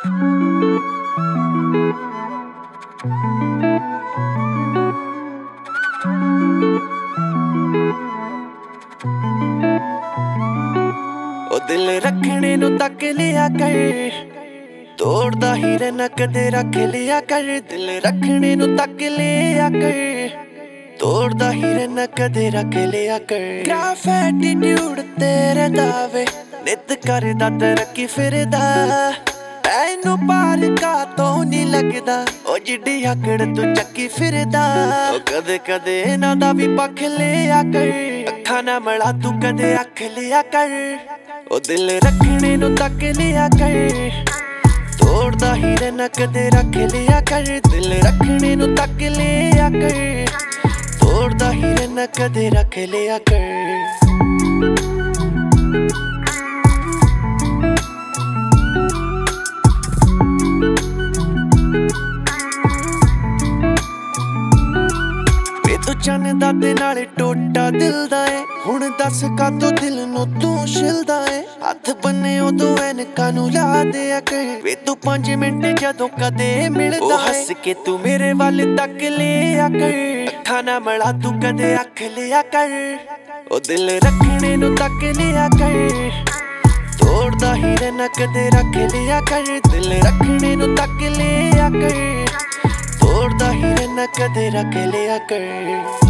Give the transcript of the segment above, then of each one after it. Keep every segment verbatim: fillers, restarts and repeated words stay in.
ओ दिल रखने नू तक लिया कर, तोड़दा हीरे ना कदे रख लिया कर। दिल रखने नू तक लिया कर, तोड़दा हीरे ना कदे रख लिया कर। ग्राफ एटीट्यूड तेरे दावे नित करदा तरक्की फिरदा, ऐनू पार का तो नहीं लगदा ओ जिड्डी आकड़ तू चक्की फिरदा। ओ कदे कदे इन्हां दा भी पख लिया कर, अखां ना मला तू कदे अख लिया कर। ओ दिल रखने नू तक लिया कर, तोड़दा हीरे ना कदे रख लिया कर। दिल रखने नू तक लिया कर, तोड़दा हीरे ना कदे रख लिया कर। तू चन्न दा ते नाले टोटा दिल दा ए, हुण दस कातों दिल नू तू छिलदा ए। हथ बन्ने उदों ऐनकां नू ला दिया कर, वे तू पंज मिंट जदों कदे मिलदा ए। हस के तू मेरे वल तक लिया कर, अखां ना मला तू कदे अख लिया कर। ओ दिल रखने नू तक लिया कर, तोड़दा हीरे ना कदे रख लिया कर। दिल रखने नू तक लिया कर, तोड़दा हीरे ना कदे रख लिया कर।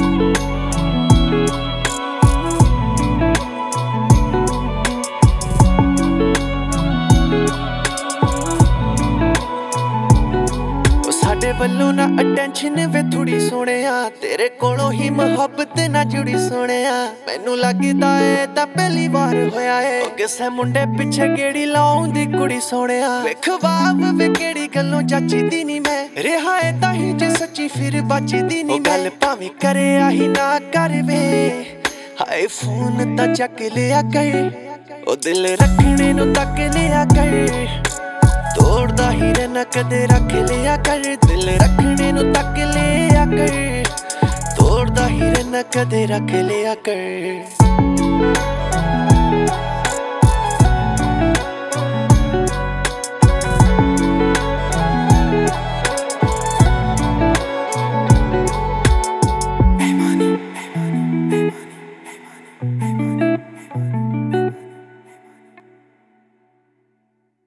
साडे वल्लों ना अटेंशन वे थोड़ी सोहणिया, तेरे कोलों ही मुहब्बत ना जुड़ी सोहणिया। मैनू लगदा ए तां पहली बार होया ए, ओ किसे मुंडे पिछे गेड़ी लाउंदी कुड़ी सोहणिया। वेख वाव वे केड़ी गल्लों जचदी नी मैं, रिहा ए ताहीं जे सच्ची फिर बचदी नी। गल भावें करे आही ना कर वे, हाय फोन तां चक लिया कर। ओ दिल रखने नू तक लिया कर, तोड़दा हीरे ना कदे रख लिया कर। दिल रखने नू तक लिया कर, तोड़दा हीरे ना कदे रख लिया कर।